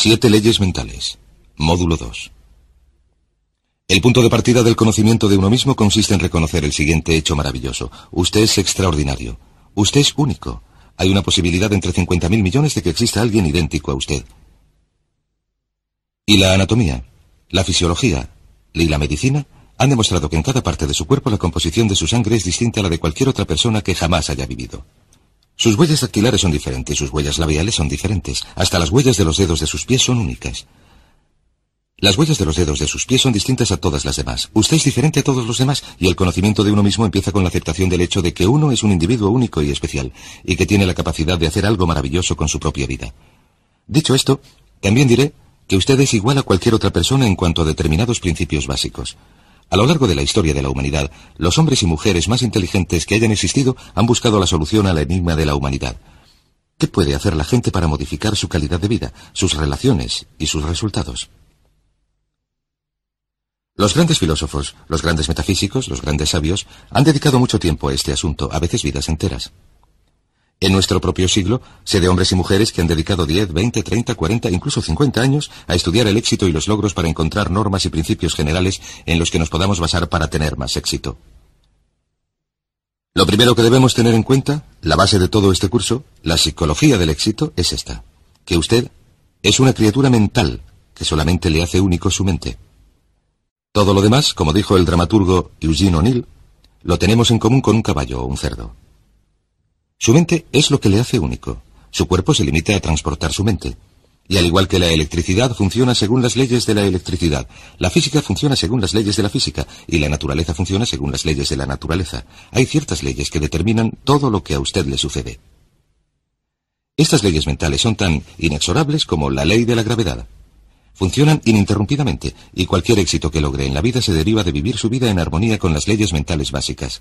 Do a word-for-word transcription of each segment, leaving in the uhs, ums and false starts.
Siete leyes mentales. Módulo dos. El punto de partida del conocimiento de uno mismo consiste en reconocer el siguiente hecho maravilloso. Usted es extraordinario. Usted es único. Hay una posibilidad entre cincuenta mil millones de que exista alguien idéntico a usted. Y la anatomía, la fisiología y la medicina han demostrado que en cada parte de su cuerpo la composición de su sangre es distinta a la de cualquier otra persona que jamás haya vivido. Sus huellas dactilares son diferentes, sus huellas labiales son diferentes, hasta las huellas de los dedos de sus pies son únicas. Las huellas de los dedos de sus pies son distintas a todas las demás. Usted es diferente a todos los demás, y el conocimiento de uno mismo empieza con la aceptación del hecho de que uno es un individuo único y especial, y que tiene la capacidad de hacer algo maravilloso con su propia vida. Dicho esto, también diré que usted es igual a cualquier otra persona en cuanto a determinados principios básicos. A lo largo de la historia de la humanidad, los hombres y mujeres más inteligentes que hayan existido han buscado la solución al enigma de la humanidad. ¿Qué puede hacer la gente para modificar su calidad de vida, sus relaciones y sus resultados? Los grandes filósofos, los grandes metafísicos, los grandes sabios han dedicado mucho tiempo a este asunto, a veces vidas enteras. En nuestro propio siglo, sé de hombres y mujeres que han dedicado diez, veinte, treinta, cuarenta, incluso cincuenta años a estudiar el éxito y los logros para encontrar normas y principios generales en los que nos podamos basar para tener más éxito. Lo primero que debemos tener en cuenta, la base de todo este curso, la psicología del éxito, es esta: que usted es una criatura mental que solamente le hace único su mente. Todo lo demás, como dijo el dramaturgo Eugene O'Neill, lo tenemos en común con un caballo o un cerdo. Su mente es lo que le hace único. Su cuerpo se limita a transportar su mente. Y al igual que la electricidad funciona según las leyes de la electricidad, la física funciona según las leyes de la física, y la naturaleza funciona según las leyes de la naturaleza. Hay ciertas leyes que determinan todo lo que a usted le sucede. Estas leyes mentales son tan inexorables como la ley de la gravedad. Funcionan ininterrumpidamente, y cualquier éxito que logre en la vida se deriva de vivir su vida en armonía con las leyes mentales básicas.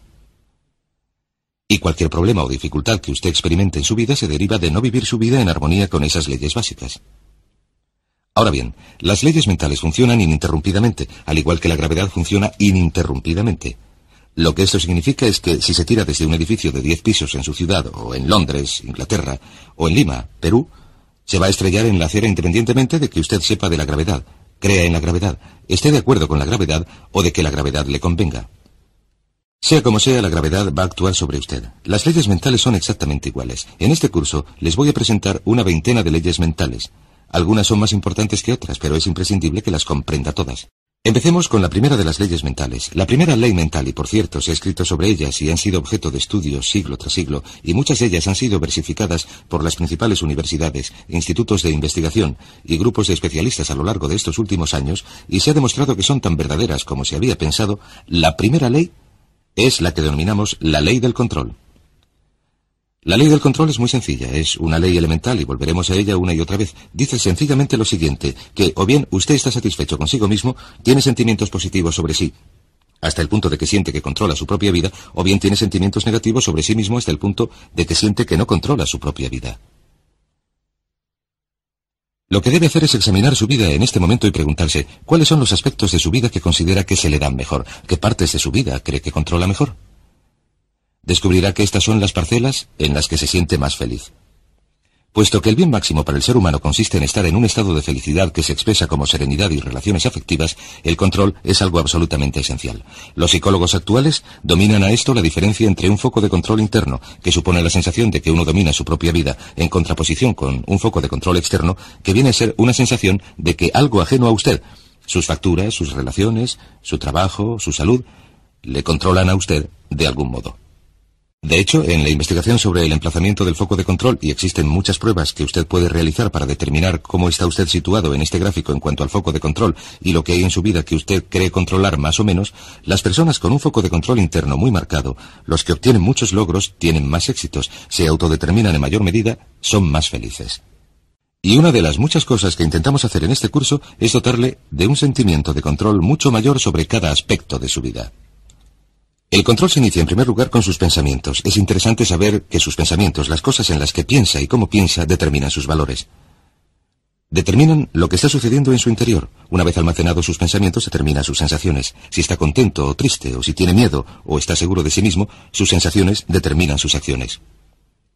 Y cualquier problema o dificultad que usted experimente en su vida se deriva de no vivir su vida en armonía con esas leyes básicas. Ahora bien, las leyes mentales funcionan ininterrumpidamente, al igual que la gravedad funciona ininterrumpidamente. Lo que esto significa es que si se tira desde un edificio de diez pisos en su ciudad, o en Londres, Inglaterra, o en Lima, Perú, se va a estrellar en la acera independientemente de que usted sepa de la gravedad, crea en la gravedad, esté de acuerdo con la gravedad o de que la gravedad le convenga. Sea como sea, la gravedad va a actuar sobre usted. Las leyes mentales son exactamente iguales. En este curso les voy a presentar una veintena de leyes mentales. Algunas son más importantes que otras, pero es imprescindible que las comprenda todas. Empecemos con la primera de las leyes mentales. La primera ley mental, y por cierto, se ha escrito sobre ellas y han sido objeto de estudios siglo tras siglo, y muchas de ellas han sido versificadas por las principales universidades, institutos de investigación y grupos de especialistas a lo largo de estos últimos años, y se ha demostrado que son tan verdaderas como se había pensado. La primera ley es la que denominamos la ley del control. La ley del control es muy sencilla, es una ley elemental y volveremos a ella una y otra vez. Dice sencillamente lo siguiente, que o bien usted está satisfecho consigo mismo, tiene sentimientos positivos sobre sí, hasta el punto de que siente que controla su propia vida, o bien tiene sentimientos negativos sobre sí mismo hasta el punto de que siente que no controla su propia vida. Lo que debe hacer es examinar su vida en este momento y preguntarse cuáles son los aspectos de su vida que considera que se le dan mejor, qué partes de su vida cree que controla mejor. Descubrirá que estas son las parcelas en las que se siente más feliz. Puesto que el bien máximo para el ser humano consiste en estar en un estado de felicidad que se expresa como serenidad y relaciones afectivas, el control es algo absolutamente esencial. Los psicólogos actuales dominan a esto la diferencia entre un foco de control interno, que supone la sensación de que uno domina su propia vida, en contraposición con un foco de control externo, que viene a ser una sensación de que algo ajeno a usted, sus facturas, sus relaciones, su trabajo, su salud, le controlan a usted de algún modo. De hecho, en la investigación sobre el emplazamiento del foco de control, y existen muchas pruebas que usted puede realizar para determinar cómo está usted situado en este gráfico en cuanto al foco de control y lo que hay en su vida que usted cree controlar más o menos, las personas con un foco de control interno muy marcado, los que obtienen muchos logros, tienen más éxitos, se autodeterminan en mayor medida, son más felices. Y una de las muchas cosas que intentamos hacer en este curso es dotarle de un sentimiento de control mucho mayor sobre cada aspecto de su vida. El control se inicia en primer lugar con sus pensamientos. Es interesante saber que sus pensamientos, las cosas en las que piensa y cómo piensa, determinan sus valores. Determinan lo que está sucediendo en su interior. Una vez almacenados sus pensamientos, determina sus sensaciones. Si está contento o triste, o si tiene miedo, o está seguro de sí mismo, sus sensaciones determinan sus acciones.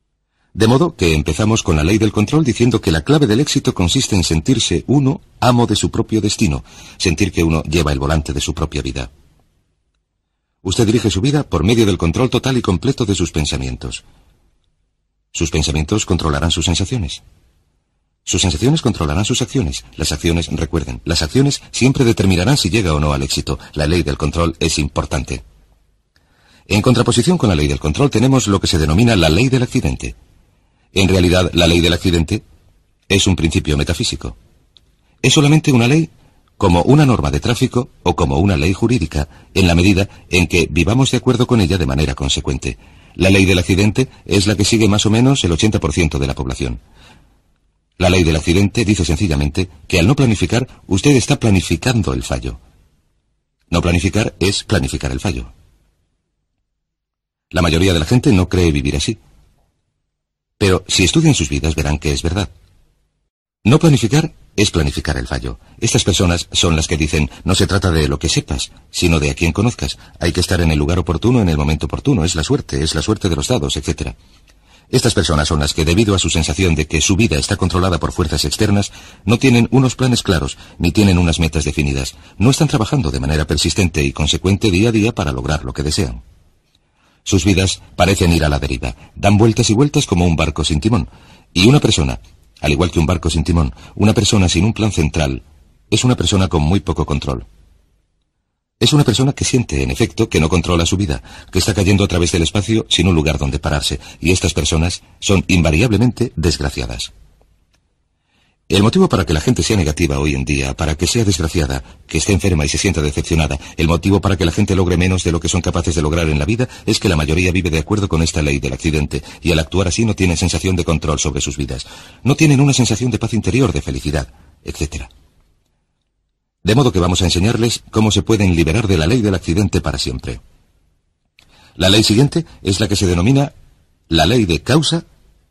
De modo que empezamos con la ley del control diciendo que la clave del éxito consiste en sentirse uno amo de su propio destino, sentir que uno lleva el volante de su propia vida. Usted dirige su vida por medio del control total y completo de sus pensamientos. Sus pensamientos controlarán sus sensaciones. Sus sensaciones controlarán sus acciones. Las acciones, recuerden, las acciones siempre determinarán si llega o no al éxito. La ley del control es importante. En contraposición con la ley del control tenemos lo que se denomina la ley del accidente. En realidad, la ley del accidente es un principio metafísico. Es solamente una ley como una norma de tráfico o como una ley jurídica, en la medida en que vivamos de acuerdo con ella de manera consecuente. La ley del accidente es la que sigue más o menos el ochenta por ciento de la población. La ley del accidente dice sencillamente que al no planificar, usted está planificando el fallo. No planificar es planificar el fallo. La mayoría de la gente no cree vivir así. Pero si estudian sus vidas verán que es verdad. No planificar es planificar el fallo. Estas personas son las que dicen, no se trata de lo que sepas, sino de a quién conozcas. Hay que estar en el lugar oportuno, en el momento oportuno. Es la suerte, es la suerte de los dados, etcétera. Estas personas son las que, debido a su sensación de que su vida está controlada por fuerzas externas, no tienen unos planes claros, ni tienen unas metas definidas. No están trabajando de manera persistente y consecuente día a día para lograr lo que desean. Sus vidas parecen ir a la deriva, dan vueltas y vueltas como un barco sin timón. Y una persona, al igual que un barco sin timón, una persona sin un plan central, es una persona con muy poco control. Es una persona que siente, en efecto, que no controla su vida, que está cayendo a través del espacio sin un lugar donde pararse, y estas personas son invariablemente desgraciadas. El motivo para que la gente sea negativa hoy en día, para que sea desgraciada, que esté enferma y se sienta decepcionada, el motivo para que la gente logre menos de lo que son capaces de lograr en la vida, es que la mayoría vive de acuerdo con esta ley del accidente, y al actuar así no tienen sensación de control sobre sus vidas. No tienen una sensación de paz interior, de felicidad, etcétera. De modo que vamos a enseñarles cómo se pueden liberar de la ley del accidente para siempre. La ley siguiente es la que se denomina la ley de causa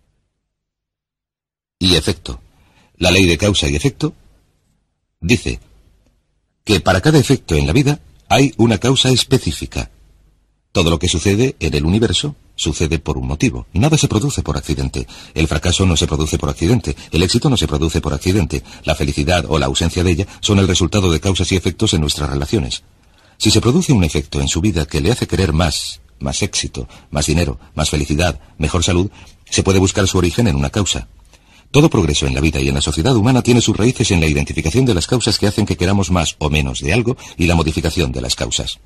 y efecto. La ley de causa y efecto dice que para cada efecto en la vida hay una causa específica. Todo lo que sucede en el universo sucede por un motivo. Nada se produce por accidente. El fracaso no se produce por accidente. El éxito no se produce por accidente. La felicidad o la ausencia de ella son el resultado de causas y efectos en nuestras relaciones. Si se produce un efecto en su vida que le hace querer más, más éxito, más dinero, más felicidad, mejor salud, se puede buscar su origen en una causa. Todo progreso en la vida y en la sociedad humana tiene sus raíces en la identificación de las causas que hacen que queramos más o menos de algo y la modificación de las causas.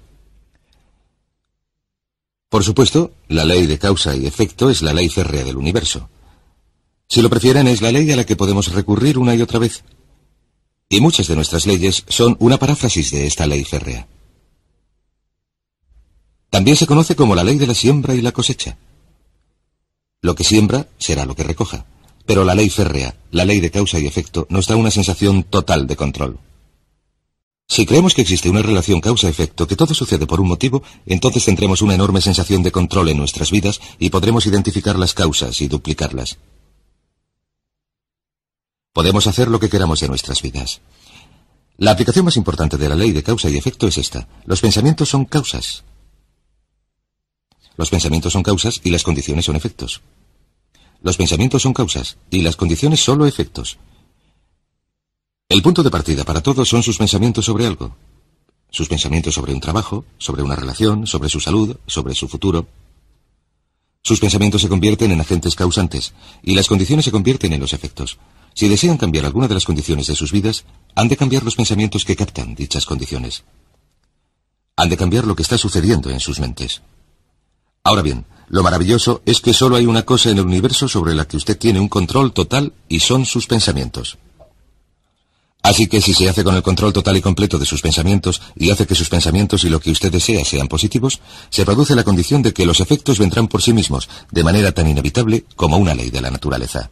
Por supuesto, la ley de causa y efecto es la ley férrea del universo. Si lo prefieren, es la ley a la que podemos recurrir una y otra vez. Y muchas de nuestras leyes son una paráfrasis de esta ley férrea. También se conoce como la ley de la siembra y la cosecha. Lo que siembra será lo que recoja. Pero la ley férrea, la ley de causa y efecto, nos da una sensación total de control. Si creemos que existe una relación causa-efecto, que todo sucede por un motivo, entonces tendremos una enorme sensación de control en nuestras vidas y podremos identificar las causas y duplicarlas. Podemos hacer lo que queramos de nuestras vidas. La aplicación más importante de la ley de causa y efecto es esta. Los pensamientos son causas. Los pensamientos son causas y las condiciones son efectos. Los pensamientos son causas y las condiciones solo efectos. El punto de partida para todos son sus pensamientos sobre algo. Sus pensamientos sobre un trabajo, sobre una relación, sobre su salud, sobre su futuro. Sus pensamientos se convierten en agentes causantes y las condiciones se convierten en los efectos. Si desean cambiar alguna de las condiciones de sus vidas, han de cambiar los pensamientos que captan dichas condiciones. Han de cambiar lo que está sucediendo en sus mentes. Ahora bien, lo maravilloso es que solo hay una cosa en el universo sobre la que usted tiene un control total y son sus pensamientos. Así que si se hace con el control total y completo de sus pensamientos y hace que sus pensamientos y lo que usted desea sean positivos, se produce la condición de que los efectos vendrán por sí mismos, de manera tan inevitable como una ley de la naturaleza.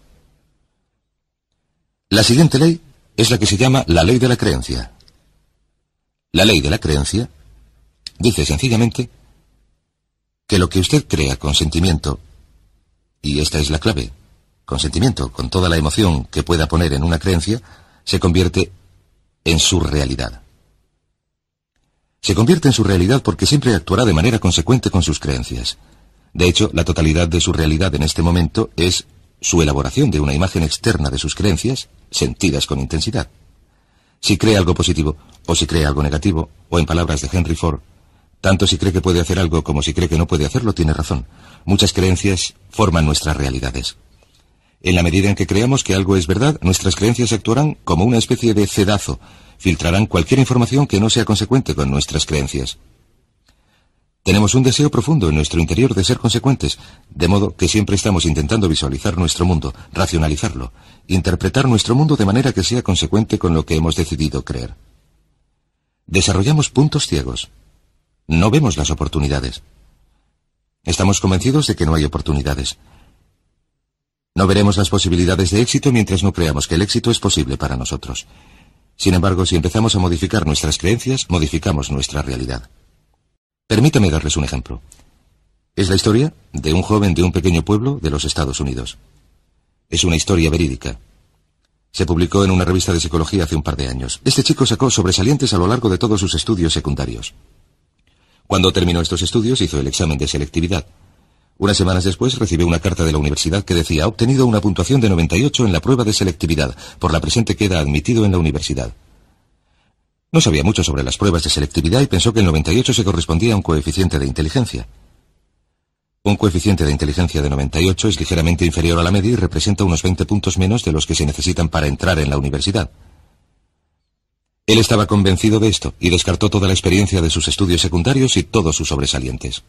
La siguiente ley es la que se llama la ley de la creencia. La ley de la creencia dice sencillamente que lo que usted crea con sentimiento, y esta es la clave, con sentimiento, con toda la emoción que pueda poner en una creencia, se convierte en su realidad. Se convierte en su realidad porque siempre actuará de manera consecuente con sus creencias. De hecho, la totalidad de su realidad en este momento es su elaboración de una imagen externa de sus creencias, sentidas con intensidad. Si cree algo positivo, o si cree algo negativo, o en palabras de Henry Ford, tanto si cree que puede hacer algo como si cree que no puede hacerlo, tiene razón. Muchas creencias forman nuestras realidades. En la medida en que creamos que algo es verdad, nuestras creencias actuarán como una especie de cedazo, filtrarán cualquier información que no sea consecuente con nuestras creencias. Tenemos un deseo profundo en nuestro interior de ser consecuentes, de modo que siempre estamos intentando visualizar nuestro mundo, racionalizarlo, interpretar nuestro mundo de manera que sea consecuente con lo que hemos decidido creer. Desarrollamos puntos ciegos. No vemos las oportunidades. Estamos convencidos de que no hay oportunidades. No veremos las posibilidades de éxito mientras no creamos que el éxito es posible para nosotros. Sin embargo, si empezamos a modificar nuestras creencias, modificamos nuestra realidad. Permítame darles un ejemplo. Es la historia de un joven de un pequeño pueblo de los Estados Unidos. Es una historia verídica. Se publicó en una revista de psicología hace un par de años. Este chico sacó sobresalientes a lo largo de todos sus estudios secundarios. Cuando terminó estos estudios, hizo el examen de selectividad. Unas semanas después recibió una carta de la universidad que decía: ha obtenido una puntuación de noventa y ocho en la prueba de selectividad, por la presente queda admitido en la universidad. No sabía mucho sobre las pruebas de selectividad y pensó que el noventa y ocho se correspondía a un coeficiente de inteligencia. Un coeficiente de inteligencia de noventa y ocho es ligeramente inferior a la media y representa unos veinte puntos menos de los que se necesitan para entrar en la universidad. Él estaba convencido de esto y descartó toda la experiencia de sus estudios secundarios y todos sus sobresalientes.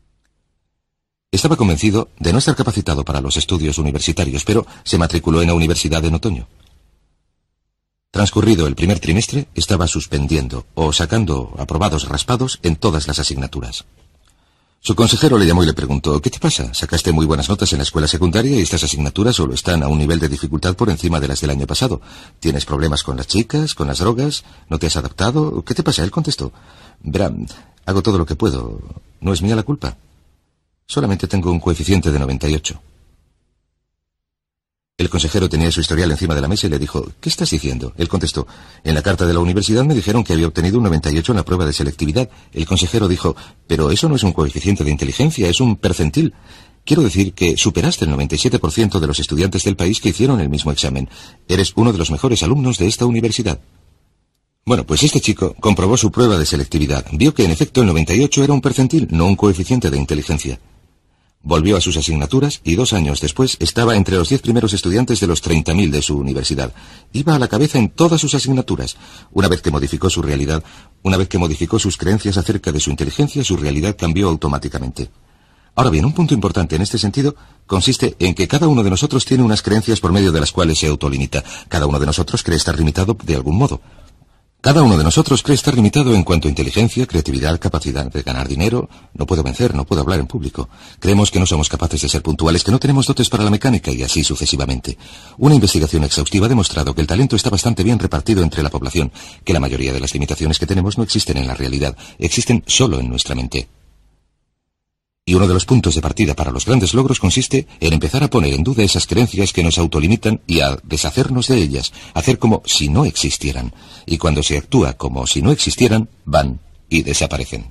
Estaba convencido de no estar capacitado para los estudios universitarios, pero se matriculó en la universidad en otoño. Transcurrido el primer trimestre, estaba suspendiendo o sacando aprobados raspados en todas las asignaturas. Su consejero le llamó y le preguntó: ¿qué te pasa? Sacaste muy buenas notas en la escuela secundaria y estas asignaturas solo están a un nivel de dificultad por encima de las del año pasado. ¿Tienes problemas con las chicas, con las drogas? ¿No te has adaptado? ¿Qué te pasa? Él contestó: verá, hago todo lo que puedo. No es mía la culpa. Solamente tengo un coeficiente de noventa y ocho. El consejero tenía su historial encima de la mesa y le dijo: ¿qué estás diciendo? Él contestó: en la carta de la universidad me dijeron que había obtenido un noventa y ocho en la prueba de selectividad. El consejero dijo: pero eso no es un coeficiente de inteligencia, es un percentil. Quiero decir que superaste el noventa y siete por ciento de los estudiantes del país que hicieron el mismo examen. Eres uno de los mejores alumnos de esta universidad. Bueno, pues este chico comprobó su prueba de selectividad. Vio que en efecto el noventa y ocho era un percentil, no un coeficiente de inteligencia. Volvió a sus asignaturas y dos años después estaba entre los diez primeros estudiantes de los treinta mil de su universidad. Iba a la cabeza en todas sus asignaturas. Una vez que modificó su realidad, una vez que modificó sus creencias acerca de su inteligencia, su realidad cambió automáticamente. Ahora bien, un punto importante en este sentido consiste en que cada uno de nosotros tiene unas creencias por medio de las cuales se autolimita. Cada uno de nosotros cree estar limitado de algún modo. Cada uno de nosotros cree estar limitado en cuanto a inteligencia, creatividad, capacidad de ganar dinero. No puedo vencer, no puedo hablar en público. Creemos que no somos capaces de ser puntuales, que no tenemos dotes para la mecánica y así sucesivamente. Una investigación exhaustiva ha demostrado que el talento está bastante bien repartido entre la población, que la mayoría de las limitaciones que tenemos no existen en la realidad, existen solo en nuestra mente. Y uno de los puntos de partida para los grandes logros consiste en empezar a poner en duda esas creencias que nos autolimitan y a deshacernos de ellas, hacer como si no existieran. Y cuando se actúa como si no existieran, van y desaparecen.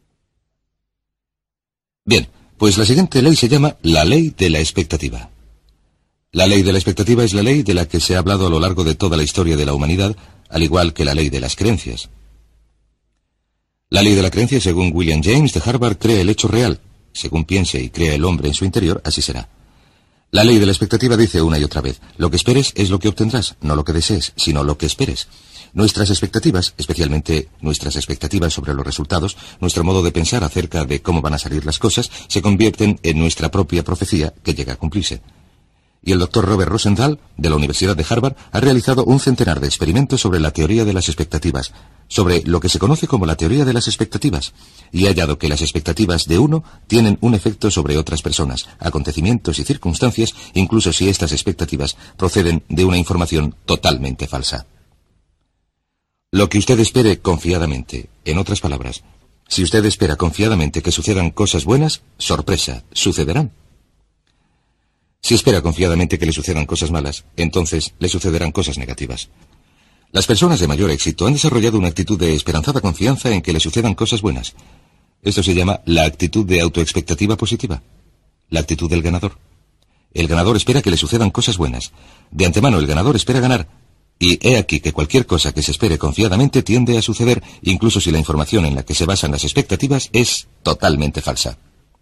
Bien, pues la siguiente ley se llama la ley de la expectativa. La ley de la expectativa es la ley de la que se ha hablado a lo largo de toda la historia de la humanidad, al igual que la ley de las creencias. La ley de la creencia, según William James de Harvard, crea el hecho real. Según piense y crea el hombre en su interior, así será. La ley de la expectativa dice una y otra vez: lo que esperes es lo que obtendrás, no lo que desees, sino lo que esperes. Nuestras expectativas, especialmente nuestras expectativas sobre los resultados, nuestro modo de pensar acerca de cómo van a salir las cosas, se convierten en nuestra propia profecía que llega a cumplirse. Y el doctor Robert Rosenthal, de la Universidad de Harvard, ha realizado un centenar de experimentos sobre la teoría de las expectativas, sobre lo que se conoce como la teoría de las expectativas, y ha hallado que las expectativas de uno tienen un efecto sobre otras personas, acontecimientos y circunstancias, incluso si estas expectativas proceden de una información totalmente falsa. Lo que usted espere confiadamente, en otras palabras, si usted espera confiadamente que sucedan cosas buenas, sorpresa, sucederán. Si espera confiadamente que le sucedan cosas malas, entonces le sucederán cosas negativas. Las personas de mayor éxito han desarrollado una actitud de esperanzada confianza en que le sucedan cosas buenas. Esto se llama la actitud de autoexpectativa positiva. La actitud del ganador. El ganador espera que le sucedan cosas buenas. De antemano el ganador espera ganar. Y he aquí que cualquier cosa que se espere confiadamente tiende a suceder, incluso si la información en la que se basan las expectativas es totalmente falsa.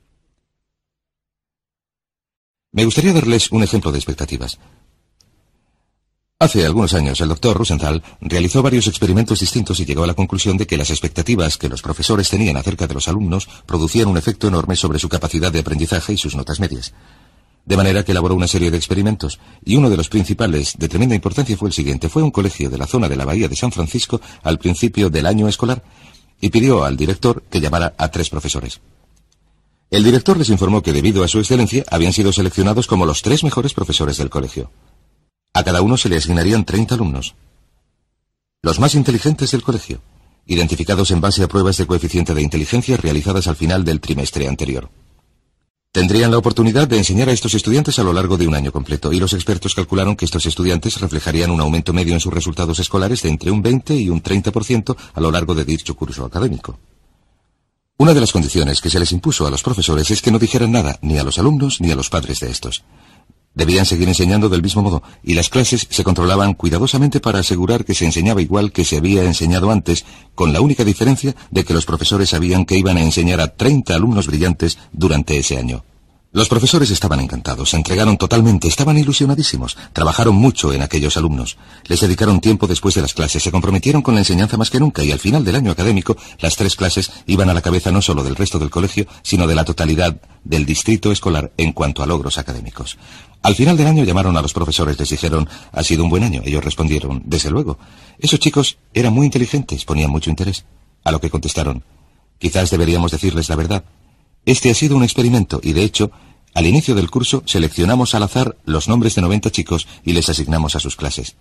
Me gustaría darles un ejemplo de expectativas. Hace algunos años el doctor Rosenthal realizó varios experimentos distintos y llegó a la conclusión de que las expectativas que los profesores tenían acerca de los alumnos producían un efecto enorme sobre su capacidad de aprendizaje y sus notas medias. De manera que elaboró una serie de experimentos, y uno de los principales de tremenda importancia fue el siguiente. Fue a un colegio de la zona de la Bahía de San Francisco al principio del año escolar y pidió al director que llamara a tres profesores. El director les informó que debido a su excelencia habían sido seleccionados como los tres mejores profesores del colegio. A cada uno se le asignarían treinta alumnos, los más inteligentes del colegio, identificados en base a pruebas de coeficiente de inteligencia realizadas al final del trimestre anterior. Tendrían la oportunidad de enseñar a estos estudiantes a lo largo de un año completo, y los expertos calcularon que estos estudiantes reflejarían un aumento medio en sus resultados escolares de entre un veinte y un treinta por ciento a lo largo de dicho curso académico. Una de las condiciones que se les impuso a los profesores es que no dijeran nada ni a los alumnos ni a los padres de estos. Debían seguir enseñando del mismo modo, y las clases se controlaban cuidadosamente para asegurar que se enseñaba igual que se había enseñado antes, con la única diferencia de que los profesores sabían que iban a enseñar a treinta alumnos brillantes durante ese año. Los profesores estaban encantados, se entregaron totalmente, estaban ilusionadísimos, trabajaron mucho en aquellos alumnos, les dedicaron tiempo después de las clases, se comprometieron con la enseñanza más que nunca, y al final del año académico, las tres clases iban a la cabeza no solo del resto del colegio, sino de la totalidad del distrito escolar en cuanto a logros académicos. Al final del año llamaron a los profesores, les dijeron, ¿ha sido un buen año? Ellos respondieron, desde luego. Esos chicos eran muy inteligentes, ponían mucho interés. A lo que contestaron, quizás deberíamos decirles la verdad. Este ha sido un experimento y, de hecho, al inicio del curso seleccionamos al azar los nombres de noventa chicos y les asignamos a sus clases.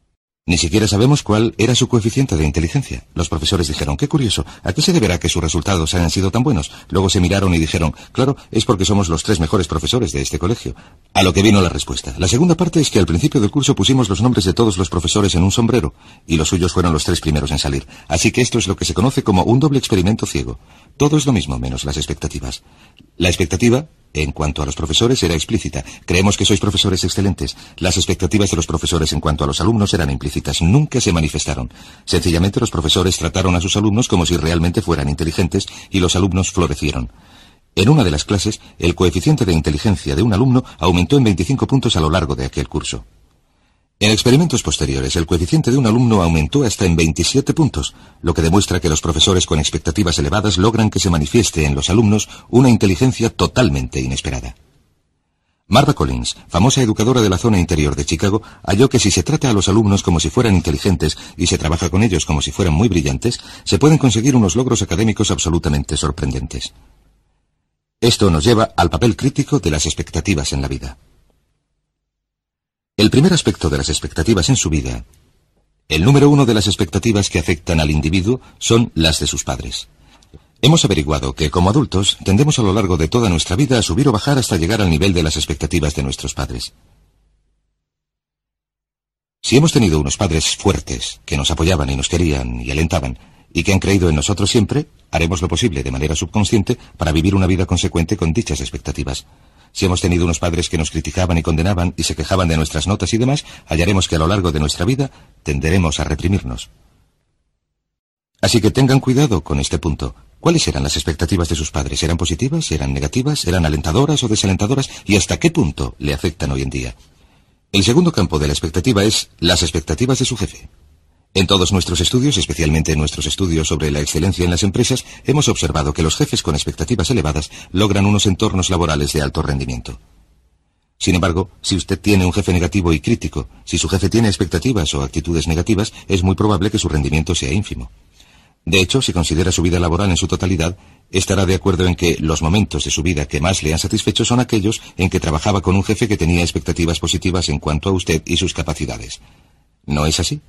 Ni siquiera sabemos cuál era su coeficiente de inteligencia. Los profesores dijeron, qué curioso, ¿a qué se deberá que sus resultados hayan sido tan buenos? Luego se miraron y dijeron, claro, es porque somos los tres mejores profesores de este colegio. A lo que vino la respuesta. La segunda parte es que al principio del curso pusimos los nombres de todos los profesores en un sombrero, y los suyos fueron los tres primeros en salir. Así que esto es lo que se conoce como un doble experimento ciego. Todo es lo mismo, menos las expectativas. La expectativa, en cuanto a los profesores, era explícita. Creemos que sois profesores excelentes. Las expectativas de los profesores en cuanto a los alumnos eran implícitas. Nunca se manifestaron. Sencillamente los profesores trataron a sus alumnos como si realmente fueran inteligentes y los alumnos florecieron. En una de las clases, el coeficiente de inteligencia de un alumno aumentó en veinticinco puntos a lo largo de aquel curso. En experimentos posteriores, el coeficiente de un alumno aumentó hasta en veintisiete puntos, lo que demuestra que los profesores con expectativas elevadas logran que se manifieste en los alumnos una inteligencia totalmente inesperada. Marva Collins, famosa educadora de la zona interior de Chicago, halló que si se trata a los alumnos como si fueran inteligentes y se trabaja con ellos como si fueran muy brillantes, se pueden conseguir unos logros académicos absolutamente sorprendentes. Esto nos lleva al papel crítico de las expectativas en la vida. El primer aspecto de las expectativas en su vida, el número uno de las expectativas que afectan al individuo, son las de sus padres. Hemos averiguado que, como adultos, tendemos a lo largo de toda nuestra vida a subir o bajar hasta llegar al nivel de las expectativas de nuestros padres. Si hemos tenido unos padres fuertes, que nos apoyaban y nos querían y alentaban, y que han creído en nosotros siempre, haremos lo posible de manera subconsciente para vivir una vida consecuente con dichas expectativas. Si hemos tenido unos padres que nos criticaban y condenaban y se quejaban de nuestras notas y demás, hallaremos que a lo largo de nuestra vida tenderemos a reprimirnos. Así que tengan cuidado con este punto. ¿Cuáles eran las expectativas de sus padres? ¿Eran positivas? ¿Eran negativas? ¿Eran alentadoras o desalentadoras? ¿Y hasta qué punto le afectan hoy en día? El segundo campo de la expectativa es las expectativas de su jefe. En todos nuestros estudios, especialmente en nuestros estudios sobre la excelencia en las empresas, hemos observado que los jefes con expectativas elevadas logran unos entornos laborales de alto rendimiento. Sin embargo, si usted tiene un jefe negativo y crítico, si su jefe tiene expectativas o actitudes negativas, es muy probable que su rendimiento sea ínfimo. De hecho, si considera su vida laboral en su totalidad, estará de acuerdo en que los momentos de su vida que más le han satisfecho son aquellos en que trabajaba con un jefe que tenía expectativas positivas en cuanto a usted y sus capacidades. ¿No es así?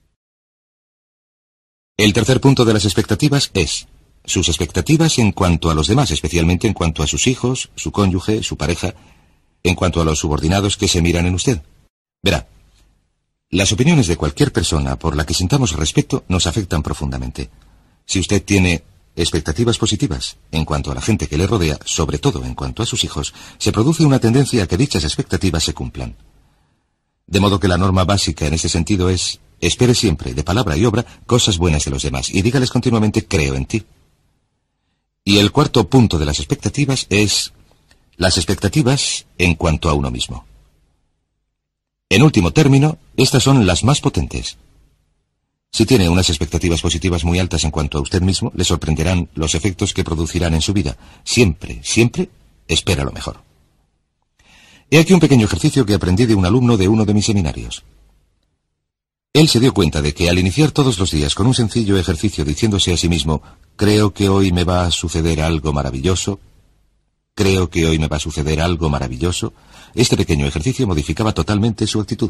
El tercer punto de las expectativas es sus expectativas en cuanto a los demás, especialmente en cuanto a sus hijos, su cónyuge, su pareja, en cuanto a los subordinados que se miran en usted. Verá, las opiniones de cualquier persona por la que sintamos respeto nos afectan profundamente. Si usted tiene expectativas positivas en cuanto a la gente que le rodea, sobre todo en cuanto a sus hijos, se produce una tendencia a que dichas expectativas se cumplan. De modo que la norma básica en ese sentido es: espere siempre, de palabra y obra, cosas buenas de los demás, y dígales continuamente: creo en ti. Y el cuarto punto de las expectativas es las expectativas en cuanto a uno mismo. En último término, estas son las más potentes. Si tiene unas expectativas positivas muy altas en cuanto a usted mismo, le sorprenderán los efectos que producirán en su vida. Siempre, siempre, espera lo mejor. He aquí un pequeño ejercicio que aprendí de un alumno de uno de mis seminarios. Él se dio cuenta de que al iniciar todos los días con un sencillo ejercicio diciéndose a sí mismo: creo que hoy me va a suceder algo maravilloso, creo que hoy me va a suceder algo maravilloso, este pequeño ejercicio modificaba totalmente su actitud.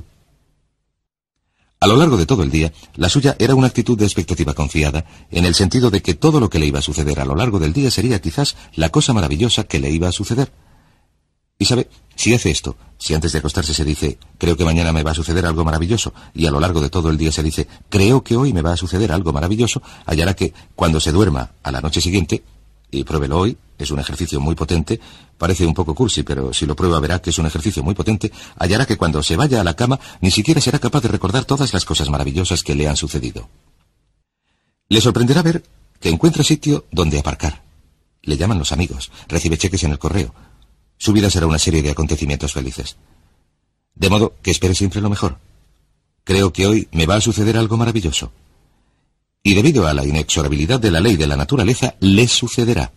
A lo largo de todo el día, la suya era una actitud de expectativa confiada, en el sentido de que todo lo que le iba a suceder a lo largo del día sería quizás la cosa maravillosa que le iba a suceder. Y sabe, si hace esto, si antes de acostarse se dice: creo que mañana me va a suceder algo maravilloso, y a lo largo de todo el día se dice: creo que hoy me va a suceder algo maravilloso, hallará que cuando se duerma a la noche siguiente, y pruébelo hoy, es un ejercicio muy potente, parece un poco cursi, pero si lo prueba verá que es un ejercicio muy potente, hallará que cuando se vaya a la cama ni siquiera será capaz de recordar todas las cosas maravillosas que le han sucedido. Le sorprenderá ver que encuentra sitio donde aparcar. Le llaman los amigos, recibe cheques en el correo. Su vida será una serie de acontecimientos felices. De modo que espere siempre lo mejor. Creo que hoy me va a suceder algo maravilloso. Y debido a la inexorabilidad de la ley de la naturaleza, le sucederá.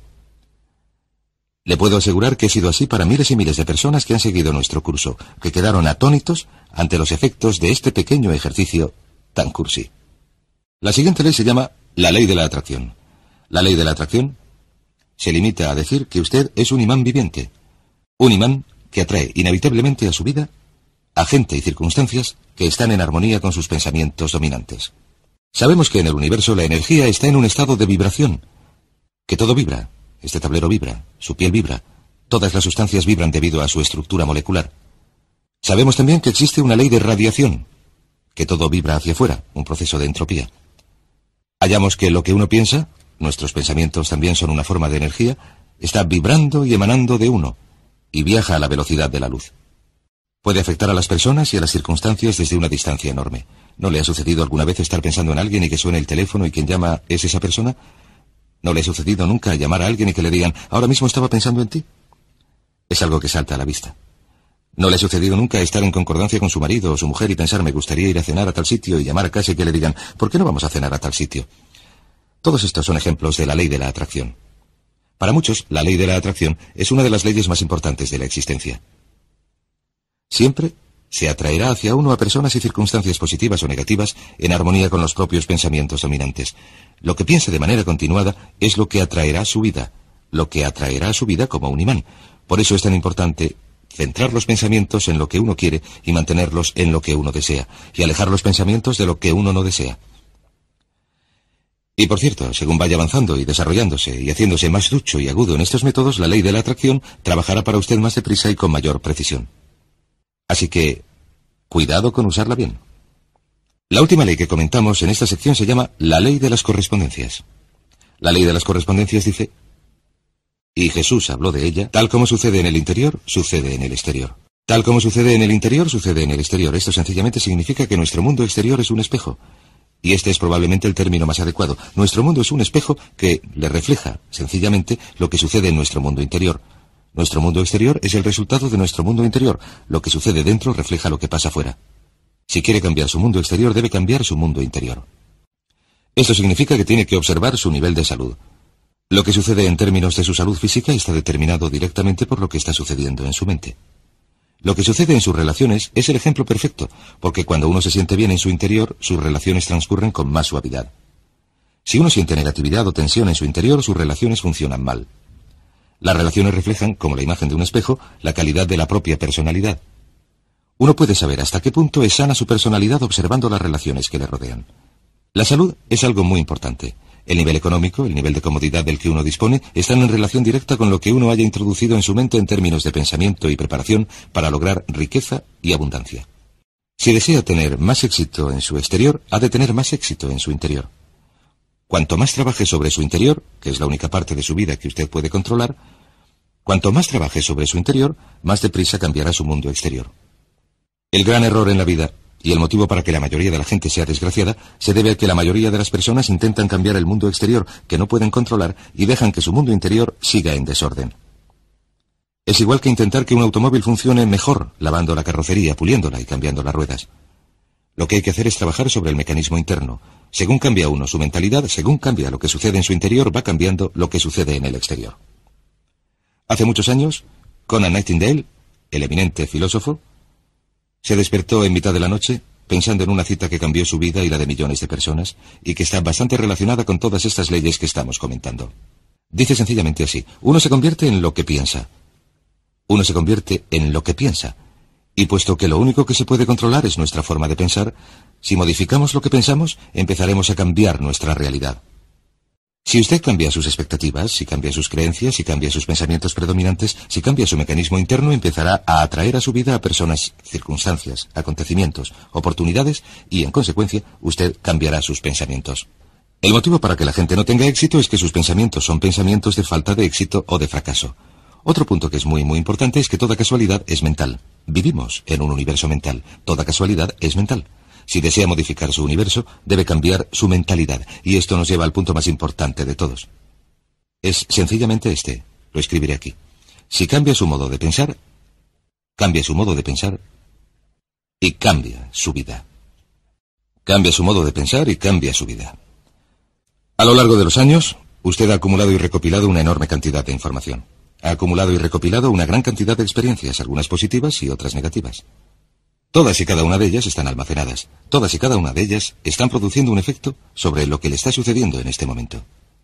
Le puedo asegurar que ha sido así para miles y miles de personas que han seguido nuestro curso, que quedaron atónitos ante los efectos de este pequeño ejercicio tan cursi. La siguiente ley se llama la ley de la atracción. La ley de la atracción se limita a decir que usted es un imán viviente, un imán que atrae inevitablemente a su vida a gente y circunstancias que están en armonía con sus pensamientos dominantes. Sabemos que en el universo la energía está en un estado de vibración, que todo vibra, este tablero vibra, su piel vibra, todas las sustancias vibran debido a su estructura molecular. Sabemos también que existe una ley de radiación, que todo vibra hacia afuera, un proceso de entropía. Hallamos que lo que uno piensa, nuestros pensamientos también son una forma de energía, está vibrando y emanando de uno, y viaja a la velocidad de la luz. Puede afectar a las personas y a las circunstancias desde una distancia enorme. ¿No le ha sucedido alguna vez estar pensando en alguien y que suene el teléfono y quien llama es esa persona? ¿No le ha sucedido nunca llamar a alguien y que le digan: ahora mismo estaba pensando en ti? Es algo que salta a la vista. ¿No le ha sucedido nunca estar en concordancia con su marido o su mujer y pensar: me gustaría ir a cenar a tal sitio, y llamar a casa y que le digan: ¿por qué no vamos a cenar a tal sitio? Todos estos son ejemplos de la ley de la atracción. Para muchos, la ley de la atracción es una de las leyes más importantes de la existencia. Siempre se atraerá hacia uno a personas y circunstancias positivas o negativas en armonía con los propios pensamientos dominantes. Lo que piense de manera continuada es lo que atraerá a su vida, lo que atraerá a su vida como un imán. Por eso es tan importante centrar los pensamientos en lo que uno quiere y mantenerlos en lo que uno desea, y alejar los pensamientos de lo que uno no desea. Y por cierto, según vaya avanzando y desarrollándose y haciéndose más ducho y agudo en estos métodos, la ley de la atracción trabajará para usted más deprisa y con mayor precisión. Así que, cuidado con usarla bien. La última ley que comentamos en esta sección se llama la ley de las correspondencias. La ley de las correspondencias dice: y Jesús habló de ella: tal como sucede en el interior, sucede en el exterior. Tal como sucede en el interior, sucede en el exterior. Esto sencillamente significa que nuestro mundo exterior es un espejo. Y este es probablemente el término más adecuado. Nuestro mundo es un espejo que le refleja, sencillamente, lo que sucede en nuestro mundo interior. Nuestro mundo exterior es el resultado de nuestro mundo interior. Lo que sucede dentro refleja lo que pasa fuera. Si quiere cambiar su mundo exterior, debe cambiar su mundo interior. Esto significa que tiene que observar su nivel de salud. Lo que sucede en términos de su salud física está determinado directamente por lo que está sucediendo en su mente. Lo que sucede en sus relaciones es el ejemplo perfecto, porque cuando uno se siente bien en su interior, sus relaciones transcurren con más suavidad. Si uno siente negatividad o tensión en su interior, sus relaciones funcionan mal. Las relaciones reflejan, como la imagen de un espejo, la calidad de la propia personalidad. Uno puede saber hasta qué punto es sana su personalidad observando las relaciones que le rodean. La salud es algo muy importante. El nivel económico, el nivel de comodidad del que uno dispone, están en relación directa con lo que uno haya introducido en su mente en términos de pensamiento y preparación para lograr riqueza y abundancia. Si desea tener más éxito en su exterior, ha de tener más éxito en su interior. Cuanto más trabaje sobre su interior, que es la única parte de su vida que usted puede controlar, cuanto más trabaje sobre su interior, más deprisa cambiará su mundo exterior. El gran error en la vida, y el motivo para que la mayoría de la gente sea desgraciada, se debe a que la mayoría de las personas intentan cambiar el mundo exterior, que no pueden controlar, y dejan que su mundo interior siga en desorden. Es igual que intentar que un automóvil funcione mejor, lavando la carrocería, puliéndola y cambiando las ruedas. Lo que hay que hacer es trabajar sobre el mecanismo interno. Según cambia uno su mentalidad, según cambia lo que sucede en su interior, va cambiando lo que sucede en el exterior. Hace muchos años, Conant Nightingale, el eminente filósofo, se despertó en mitad de la noche pensando en una cita que cambió su vida y la de millones de personas, y que está bastante relacionada con todas estas leyes que estamos comentando. Dice sencillamente así: uno se convierte en lo que piensa. Uno se convierte en lo que piensa. Y puesto que lo único que se puede controlar es nuestra forma de pensar, si modificamos lo que pensamos, empezaremos a cambiar nuestra realidad. Si usted cambia sus expectativas, si cambia sus creencias, si cambia sus pensamientos predominantes, si cambia su mecanismo interno, empezará a atraer a su vida a personas, circunstancias, acontecimientos, oportunidades, y en consecuencia, usted cambiará sus pensamientos. El motivo para que la gente no tenga éxito es que sus pensamientos son pensamientos de falta de éxito o de fracaso. Otro punto que es muy muy importante es que toda casualidad es mental. Vivimos en un universo mental. Toda casualidad es mental. Si desea modificar su universo, debe cambiar su mentalidad. Y esto nos lleva al punto más importante de todos. Es sencillamente este. Lo escribiré aquí. Si cambia su modo de pensar, cambia su modo de pensar y cambia su vida. Cambia su modo de pensar y cambia su vida. A lo largo de los años, usted ha acumulado y recopilado una enorme cantidad de información. Ha acumulado y recopilado una gran cantidad de experiencias, algunas positivas y otras negativas. Todas y cada una de ellas están almacenadas. Todas y cada una de ellas están produciendo un efecto sobre lo que le está sucediendo en este momento.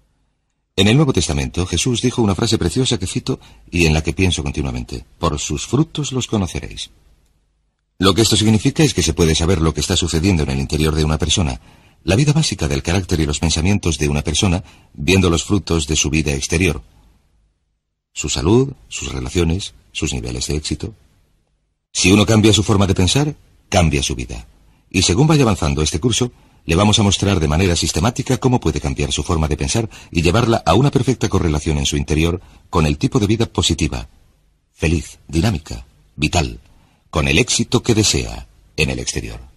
En el Nuevo Testamento, Jesús dijo una frase preciosa que cito y en la que pienso continuamente: por sus frutos los conoceréis. Lo que esto significa es que se puede saber lo que está sucediendo en el interior de una persona, la vida básica del carácter y los pensamientos de una persona, viendo los frutos de su vida exterior. Su salud, sus relaciones, sus niveles de éxito. Si uno cambia su forma de pensar, cambia su vida. Y según vaya avanzando este curso, le vamos a mostrar de manera sistemática cómo puede cambiar su forma de pensar y llevarla a una perfecta correlación en su interior con el tipo de vida positiva, feliz, dinámica, vital, con el éxito que desea en el exterior.